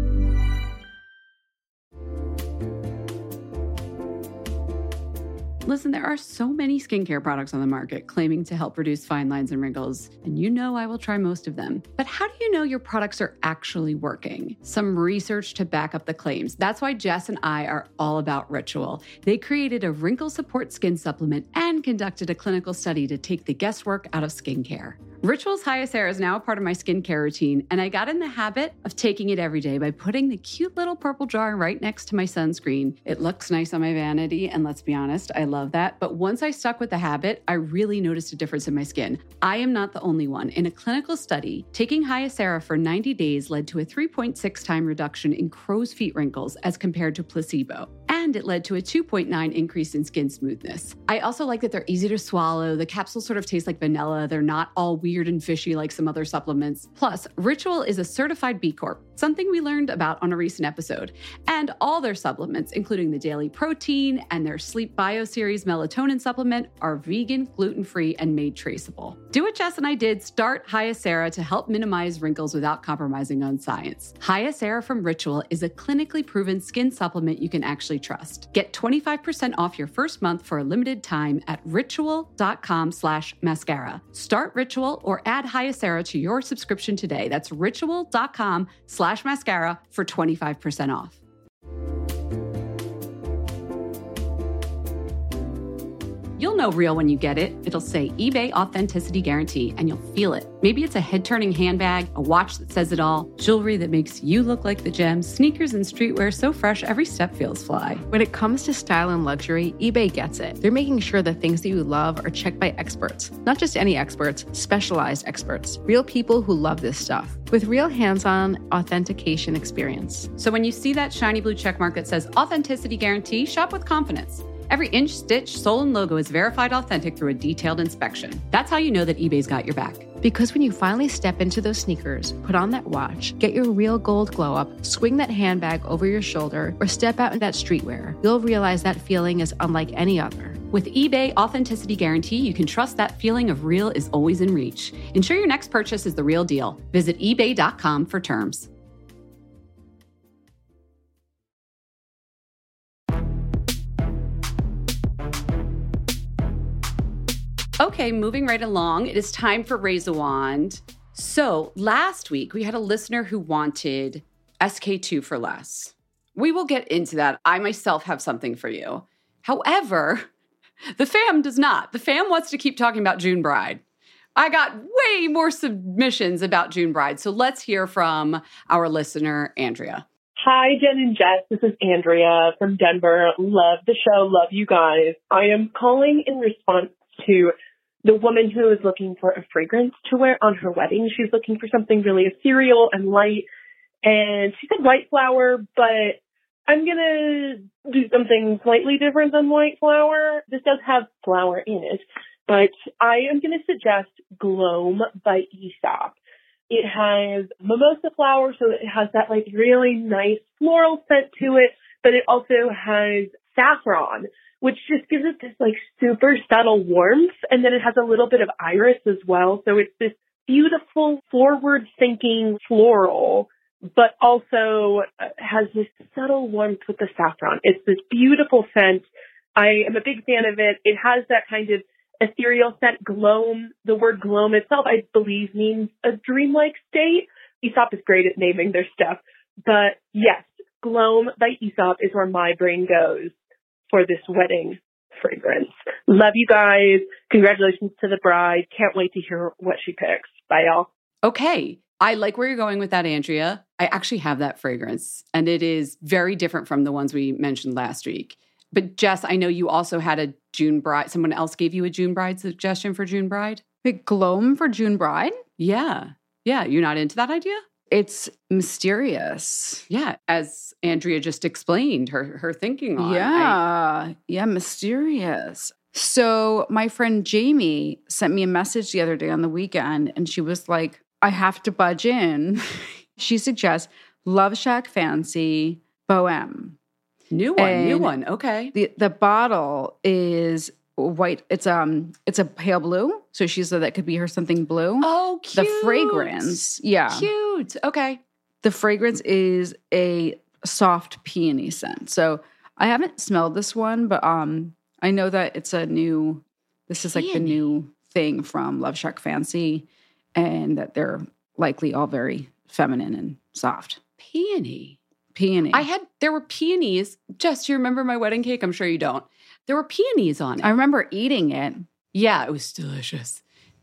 Listen, there are so many skincare products on the market claiming to help reduce fine lines and wrinkles, and you know I will try most of them. But how do you know your products are actually working? Some research to back up the claims. That's why Jess and I are all about Ritual. They created a wrinkle support skin supplement and conducted a clinical study to take the guesswork out of skincare. Ritual's Hyacera is now a part of my skincare routine, and I got in the habit of taking it every day by putting the cute little purple jar right next to my sunscreen. It looks nice on my vanity, and let's be honest, I love that. But once I stuck with the habit, I really noticed a difference in my skin. I am not the only one. In a clinical study, taking Hyacera for ninety days led to a three point six time reduction in crow's feet wrinkles as compared to placebo. And it led to a two point nine increase in skin smoothness. I also like that they're easy to swallow. The capsules sort of taste like vanilla. They're not all weird and fishy like some other supplements. Plus, Ritual is a certified B Corp, something we learned about on a recent episode. And all their supplements, including the daily protein and their Sleep Bio Series melatonin supplement, are vegan, gluten-free, and made traceable. Do what Jess and I did. Start Hyacera to help minimize wrinkles without compromising on science. Hyacera from Ritual is a clinically proven skin supplement you can actually trust. Get twenty-five percent off your first month for a limited time at ritual.com slash mascara. Start Ritual or add Hyacera to your subscription today. That's ritual.com slash mascara for twenty-five percent off. You'll know real when you get it. It'll say eBay Authenticity Guarantee, and you'll feel it. Maybe it's a head-turning handbag, a watch that says it all, jewelry that makes you look like the gem, sneakers and streetwear so fresh every step feels fly. When it comes to style and luxury, eBay gets it. They're making sure the things that you love are checked by experts. Not just any experts, specialized experts. Real people who love this stuff. With real hands-on authentication experience. So when you see that shiny blue checkmark that says Authenticity Guarantee, shop with confidence. Every inch, stitch, sole, and logo is verified authentic through a detailed inspection. That's how you know that eBay's got your back. Because when you finally step into those sneakers, put on that watch, get your real gold glow up, swing that handbag over your shoulder, or step out in that streetwear, you'll realize that feeling is unlike any other. With eBay Authenticity Guarantee, you can trust that feeling of real is always in reach. Ensure your next purchase is the real deal. Visit ebay dot com for terms. Okay, moving right along, it is time for Raise a Wand. So last week, we had a listener who wanted S K two for less. We will get into that. I myself have something for you. However, The fam does not. The fam wants to keep talking about June Bride. I got way more submissions about June Bride. So let's hear from our listener, Andrea. Hi, Jen and Jess. This is Andrea from Denver. Love the show. Love you guys. I am calling in response to the woman who is looking for a fragrance to wear on her wedding. She's looking for something really ethereal and light. And she said white flower, but I'm going to do something slightly different than white flower. This does have flower in it, but I am going to suggest Gloam by Aesop. It has mimosa flower, so it has that like really nice floral scent to it, but it also has saffron, which just gives it this like super subtle warmth. And then it has a little bit of iris as well. So it's this beautiful forward thinking floral, but also has this subtle warmth with the saffron. It's this beautiful scent. I am a big fan of it. It has that kind of ethereal scent. Gloam, the word gloam itself, I believe, means a dreamlike state. Aesop is great at naming their stuff. But yes, Gloam by Aesop is where my brain goes for this wedding fragrance. Love you guys. Congratulations to the bride. Can't wait to hear what she picks. Bye, y'all. Okay. I like where you're going with that, Andrea. I actually have that fragrance, and it is very different from the ones we mentioned last week. But Jess, I know you also had a June Bride. Someone else gave you a June Bride suggestion for June Bride? Wait, Gloam for June Bride? Yeah. Yeah. You're not into that idea? It's mysterious. Yeah. As Andrea just explained her, her thinking on. Yeah. I, yeah, mysterious. So my friend Jamie sent me a message the other day on the weekend, and she was like, I have to budge in. She suggests Love Shack Fancy Bohème. New one, and new one. Okay. The the bottle is white. It's um it's a pale blue. So she said that could be her something blue. Oh, cute. The fragrance. Yeah. Cute. Okay. The fragrance is a soft peony scent. So I haven't smelled this one, but um I know that it's a new this is like Peony. the new thing from Love Shack Fancy, and that they're likely all very feminine and soft. Peony. Peony. I had, there were peonies. Jess, you remember my wedding cake? I'm sure you don't. There were peonies on it. I remember eating it. Yeah, it was delicious.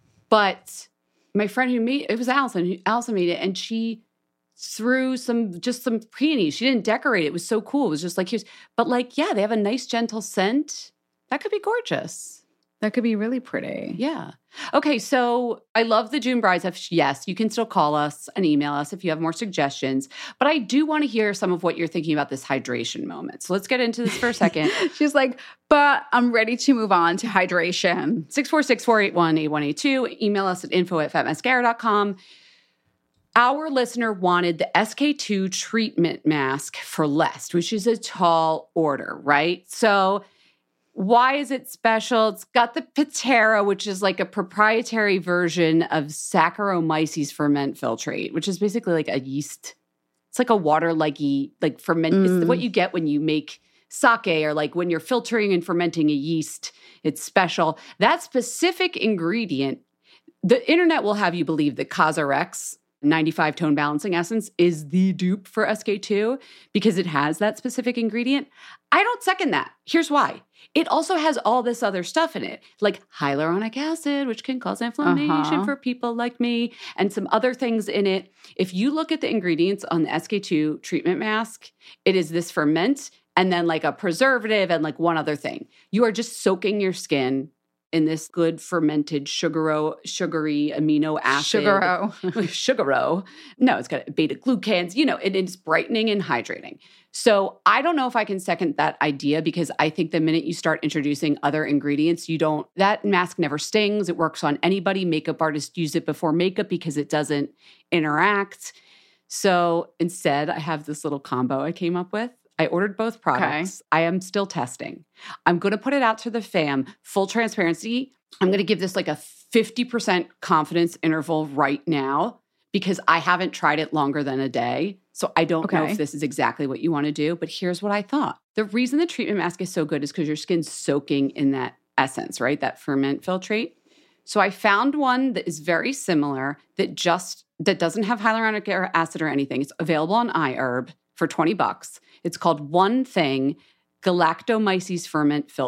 But my friend who made it was Allison. Who, Allison made it, and she threw some, just some peonies. She didn't decorate it. It was so cool. It was just like, here's, but like, yeah, they have a nice, gentle scent. That could be gorgeous. That could be really pretty. Yeah. Okay, so I love the June Brides. Yes, you can still call us and email us if you have more suggestions. But I do want to hear some of what you're thinking about this hydration moment. So let's get into this for a second. She's like, but I'm ready to move on to hydration. six four six, four eight one, eight one eight two. Email us at info at fat mascara dot com. Our listener wanted the S K two treatment mask for less, which is a tall order, right? So why is it special? It's got the Pitera, which is like a proprietary version of Saccharomyces ferment filtrate, which is basically like a yeast. It's like a water-like like ferment. Mm. It's what you get when you make sake, or like when you're filtering and fermenting a yeast. It's special. That specific ingredient, the internet will have you believe that Cosrx ninety-five tone balancing essence is the dupe for S K two because it has that specific ingredient. I don't second that. Here's why. It also has all this other stuff in it, like hyaluronic acid, which can cause inflammation uh-huh. for people like me, and some other things in it. If you look at the ingredients on the S K two treatment mask, it is this ferment and then like a preservative and like one other thing. You are just soaking your skin in this good fermented sugaro, sugary amino acid. Sugaro. Sugaro. No, it's got beta glucans. You know, it is brightening and hydrating. So I don't know if I can second that idea, because I think the minute you start introducing other ingredients, you don't, that mask never stings. It works on anybody. Makeup artists use it before makeup because it doesn't interact. So instead, I have this little combo I came up with. I ordered both products. Okay. I am still testing. I'm going to put it out to the fam. Full transparency, I'm going to give this like a fifty percent confidence interval right now, because I haven't tried it longer than a day. So I don't okay. know if this is exactly what you want to do, but here's what I thought. The reason the treatment mask is so good is because your skin's soaking in that essence, right? That ferment filtrate. So I found one that is very similar that just, that doesn't have hyaluronic acid or anything. It's available on iHerb for twenty bucks. It's called One Thing Galactomyces Ferment Filtrate.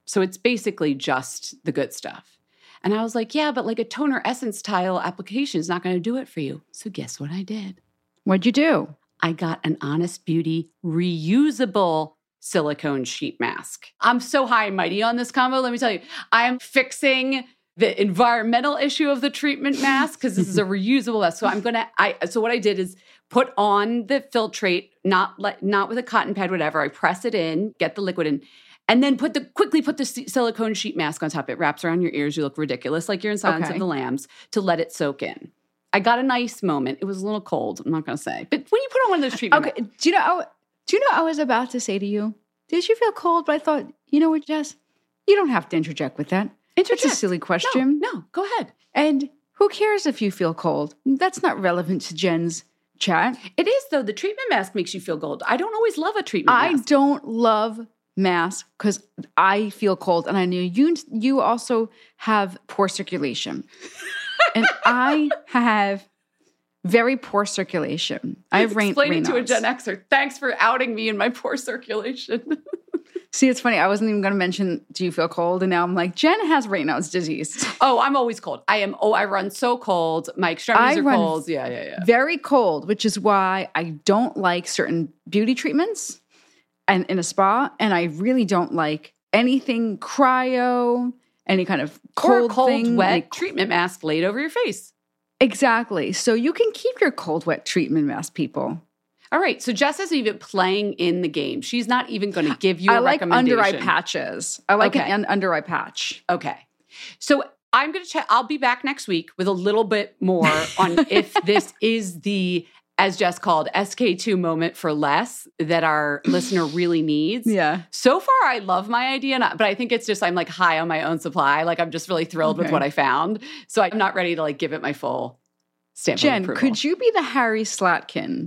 So it's basically just the good stuff. And I was like, yeah, but like a toner essence style application is not going to do it for you. So guess what I did? What'd you do? I got an Honest Beauty reusable silicone sheet mask. I'm so high and mighty on this combo. Let me tell you, I am fixing the environmental issue of the treatment mask because this is a reusable mask. So I'm going to, I, so what I did is put on the filtrate, not like, not with a cotton pad, whatever. I press it in, get the liquid in, and then put the, quickly put the silicone sheet mask on top. It wraps around your ears. You look ridiculous, like you're in Silence Okay. of the Lambs, to let it soak in. I got a nice moment. It was a little cold, I'm not going to say. But when you put on one of those treatment Okay. Do you know, I, do you know I was about to say to you, did you feel cold? But I thought, you know what, Jess? You don't have to interject with that. Interject. It's a silly question. No, no, go ahead. And who cares if you feel cold? That's not relevant to Jen's chat. It is, though. The treatment mask makes you feel cold. I don't always love a treatment I mask. don't love masks because I feel cold, and I knew you. You also have poor circulation, and I have very poor circulation. I have rain. Explain it to a Raynaud's. Gen Xer. Thanks for outing me in my poor circulation. See, it's funny. I wasn't even going to mention, do you feel cold? And now I'm like, Jen has Raynaud's disease. Oh, I'm always cold. I am. Oh, I run so cold. My extremities I are run cold. Yeah, yeah, yeah. Very cold, which is why I don't like certain beauty treatments and in a spa. And I really don't like anything cryo, any kind of cold or cold, thing, wet like- treatment mask laid over your face. Exactly. So you can keep your cold, wet treatment mask, people. All right. So Jess isn't even playing in the game. She's not even going to give you a I like recommendation. under eye patches. I like Okay. an under eye patch. Okay. So I'm going to check. I'll be back next week with a little bit more on if this is the, as Jess called, S K two moment for less that our listener really needs. Yeah. So far, I love my idea, and I- but I think it's just I'm like high on my own supply. Like I'm just really thrilled with Okay. what I found. So I'm not ready to like give it my full stamp of Jen, approval. could you be the Harry Slatkin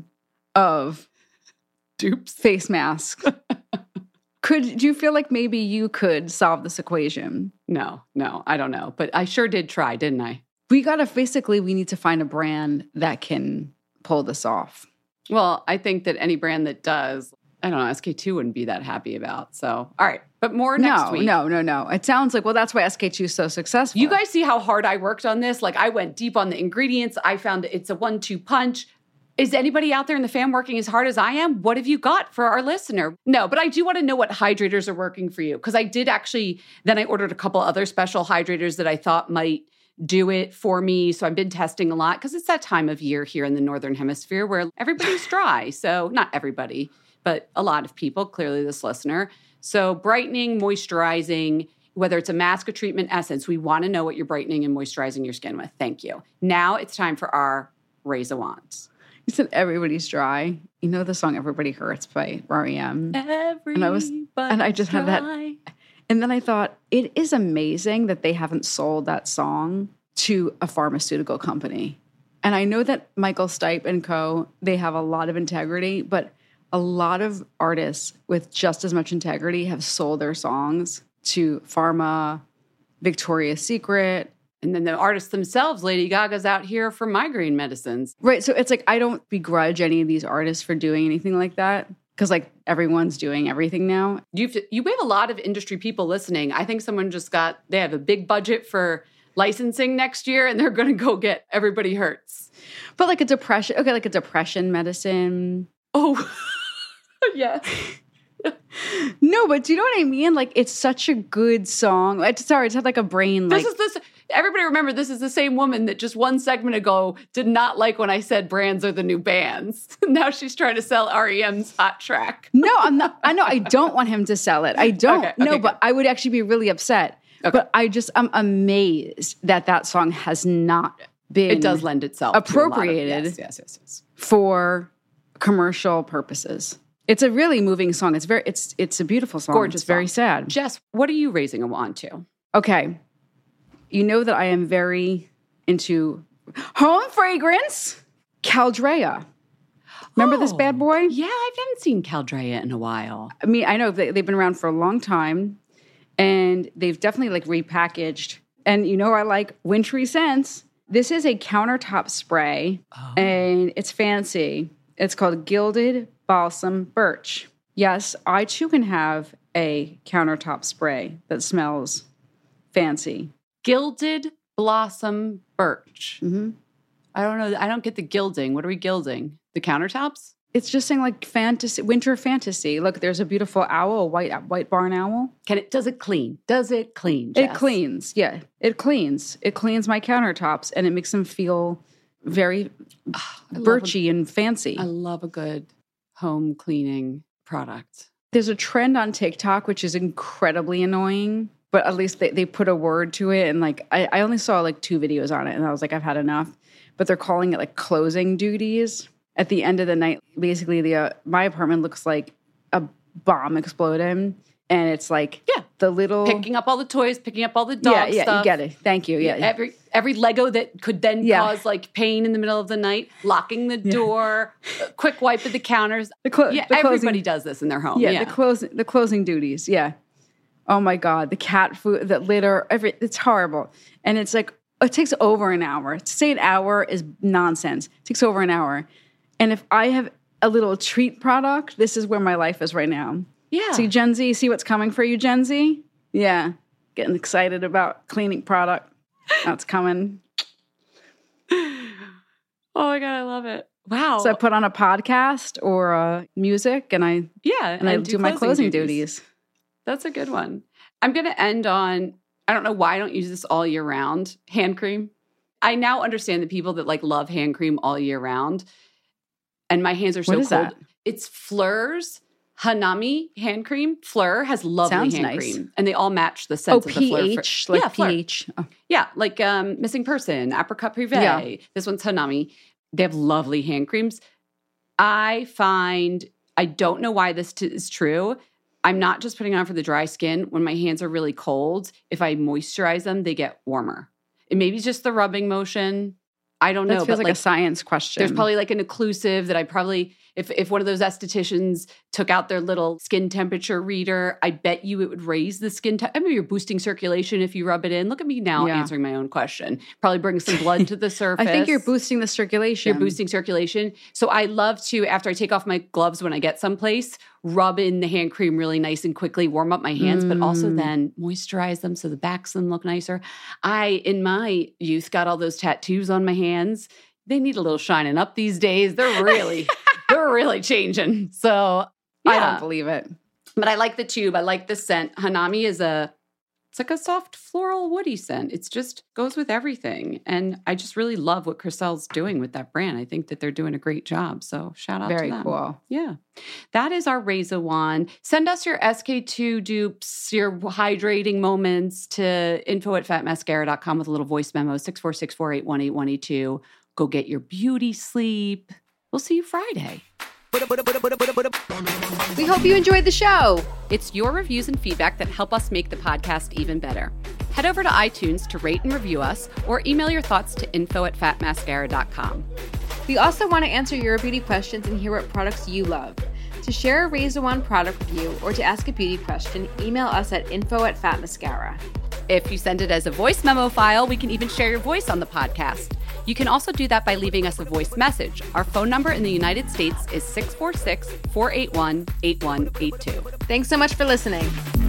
of dupes? face mask? Could do you feel like maybe you could solve this equation? No, no, I don't know. But I sure did try, didn't I? We gotta basically we need to find a brand that can pull this off. Well, I think that any brand that does, I don't know, S K two wouldn't be that happy about. So, all right. But more next no, week. no, no, no. It sounds like, well, that's why S K two is so successful. You guys see how hard I worked on this? Like I went deep on the ingredients. I found it's a one two punch. Is anybody out there in the fam working as hard as I am? What have you got for our listener? No, but I do want to know what hydrators are working for you. Because I did actually, then I ordered a couple other special hydrators that I thought might do it for me. So I've been testing a lot because it's that time of year here in the Northern Hemisphere where everybody's dry. So not everybody, but a lot of people, clearly this listener. So brightening, moisturizing, whether it's a mask or treatment essence, we want to know what you're brightening and moisturizing your skin with. Thank you. Now it's time for our Raise a Wand. You said everybody's dry. You know the song "Everybody Hurts" by R E M. Everybody And I was, and I just had that. And then I thought, it is amazing that they haven't sold that song to a pharmaceutical company. And I know that Michael Stipe and co, they have a lot of integrity, but a lot of artists with just as much integrity have sold their songs to pharma, Victoria's Secret. And then the artists themselves, Lady Gaga's out here for migraine medicines. Right. So it's like, I don't begrudge any of these artists for doing anything like that. Because like everyone's doing everything now. You've, you have a lot of industry people listening. I think someone just got, they have a big budget for licensing next year and they're going to go get Everybody Hurts. But like a depression, okay, like a depression medicine. Oh, yes. No, but do you know what I mean? Like, it's such a good song. It's, sorry, it's had like a brain. Like, This is this. Everybody remember, this is the same woman that just one segment ago did not like when I said brands are the new bands. Now she's trying to sell R E M's Hot Track. no, I'm not. I know I don't want him to sell it. I don't. Okay, no, okay, but good. I would actually be really upset. Okay. But I just, I'm amazed that that song has not been It does lend itself to a lot of- appropriated. yes, yes, yes, yes. for commercial purposes. It's a really moving song. It's very, it's, it's a beautiful song. Gorgeous It's very song. sad. Jess, what are you raising a wand to? Okay. You know that I am very into home fragrance, Caldrea. Remember this Oh, bad boy? Yeah, I haven't seen Caldrea in a while. I mean, I know they, they've been around for a long time, and they've definitely like repackaged. And you know, I like wintry scents. This is a countertop spray, Oh. and it's fancy. It's called Gilded Balsam Birch. Yes, I too can have a countertop spray that smells fancy. Gilded Blossom Birch. Mm-hmm. I don't know. I don't get the gilding. What are we gilding? The countertops? It's just saying like fantasy, winter fantasy. Look, there's a beautiful owl, a white white barn owl. Can it? Does it clean? Does it clean? It Jess? cleans. Yeah, it cleans. It cleans my countertops, and it makes them feel very Oh, birchy and fancy. I love a good home cleaning product. There's a trend on TikTok which is incredibly annoying, but at least they, they put a word to it. And like I, I only saw like two videos on it, and I was like, I've had enough. But they're calling it like closing duties. At the end of the night, basically, the uh, my apartment looks like a bomb exploded, and it's like Yeah. the little Picking up all the toys, picking up all the dog yeah, yeah, stuff. you get it. Thank you. Yeah, Every every Lego that could then Yeah. cause like pain in the middle of the night, locking the door, a quick wipe of the counters. The clo- yeah, the closing- everybody does this in their home. yeah, Yeah, the closing the closing duties. Yeah. Oh my God, the cat food, the litter, every it's horrible, and it's like it takes over an hour. To say an hour is nonsense. It takes over an hour. And if I have a little treat product, this is where my life is right now. yeah. See, Gen Z, see what's coming for you, Gen Z? Yeah. Getting excited about cleaning product. That's coming. Oh my God, I love it. Wow. So I put on a podcast or uh, music, and I yeah, and, I do, my closing duties. That's a good one. I'm going to end on, I don't know why I don't use this all year round, hand cream. I now understand the people that like love hand cream all year round. And my hands are so What is cold. that? It's Fleur's Hanami hand cream. Fleur has lovely Sounds hand nice. cream. And they all match the Oh, scents of the Fleur. pH, fr- like yeah, Fleur. pH. Oh. Yeah, like um, Missing Person, Apricot Privé. Yeah. This one's Hanami. They have lovely hand creams. I find, I don't know why this t- is true. I'm not just putting it on for the dry skin. When my hands are really cold, if I moisturize them, they get warmer. It maybe it's just the rubbing motion. I don't That know. feels but like, a science question. there's probably like an occlusive that I probably, if if one of those estheticians took out their little skin temperature reader, I bet you it would raise the skin temperature. I mean, you're boosting circulation if you rub it in. Look at me now Yeah. answering my own question. Probably bring some blood to the surface. I think you're boosting the circulation. You're boosting circulation. So I love to, after I take off my gloves when I get someplace, rub in the hand cream really nice and quickly, warm up my hands, but also Mm. then moisturize them so the backs of them look nicer. I, in my youth, got all those tattoos on my hands. They need a little shining up these days. They're really, they're really changing. So I yeah. don't believe it. But I like the tube. I like the scent. Hanami is a, it's like a soft floral woody scent. It's just goes with everything. And I just really love what Criselle's doing with that brand. I think that they're doing a great job. So shout out Very to them. cool. Yeah. That is our Razor Wand. Send us your S K two dupes, your hydrating moments to info at fat mascara dot com with a little voice memo, six four six, four eight one, eight one eight two. Go get your beauty sleep. We'll see you Friday. We hope you enjoyed the show. It's your reviews and feedback that help us make the podcast even better. Head over to iTunes to rate and review us or email your thoughts to info at fat mascara dot com. We also want to answer your beauty questions and hear what products you love. To share a Razor Wand product review or to ask a beauty question, email us at info at fat mascara. If you send it as a voice memo file, we can even share your voice on the podcast. You can also do that by leaving us a voice message. Our phone number in the United States is six four six, four eight one, eight one eight two. Thanks so much for listening.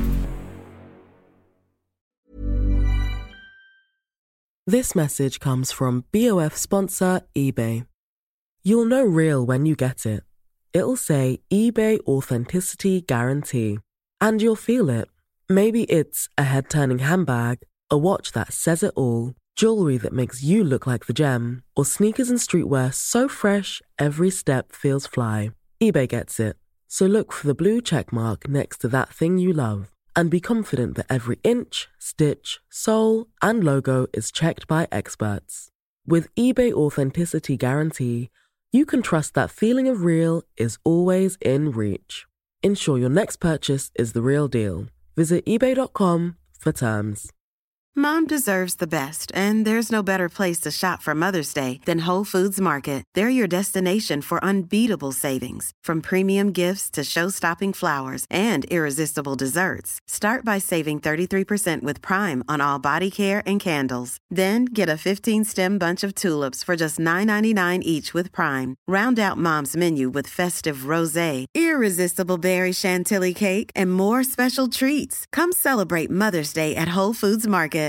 This message comes from B O F sponsor eBay. You'll know real when you get it. It'll say eBay Authenticity Guarantee. And you'll feel it. Maybe it's a head-turning handbag, a watch that says it all, jewelry that makes you look like the gem, or sneakers and streetwear so fresh every step feels fly. eBay gets it. So look for the blue check mark next to that thing you love. And be confident that every inch, stitch, sole, and logo is checked by experts. With eBay Authenticity Guarantee, you can trust that feeling of real is always in reach. Ensure your next purchase is the real deal. Visit ebay dot com for terms. Mom deserves the best, and there's no better place to shop for Mother's Day than Whole Foods Market. They're your destination for unbeatable savings, from premium gifts to show-stopping flowers and irresistible desserts. Start by saving thirty-three percent with Prime on all body care and candles. Then get a fifteen-stem bunch of tulips for just nine ninety-nine each with Prime. Round out Mom's menu with festive rosé, irresistible berry chantilly cake, and more special treats. Come celebrate Mother's Day at Whole Foods Market.